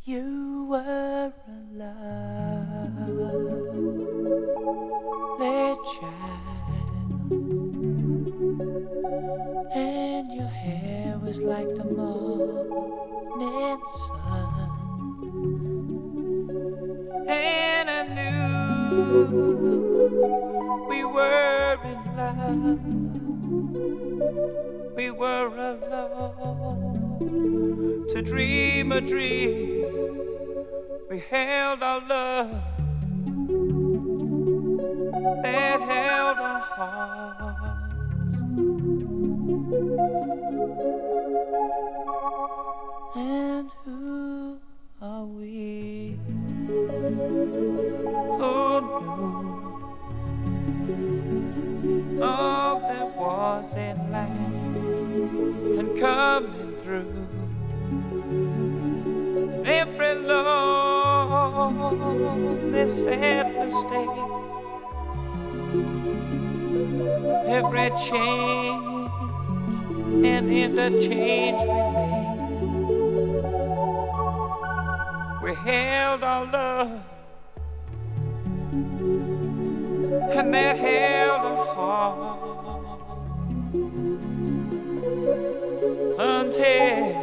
You were a lovely child, and your hair was like the morning sun, and I knew we were in love. We were alone to dream a dream. We held our love that held our hearts. And who are we? Who knew all there was in life and coming through? And every lonely sad mistake, every change and interchange we made, we held our love, and that held our heart until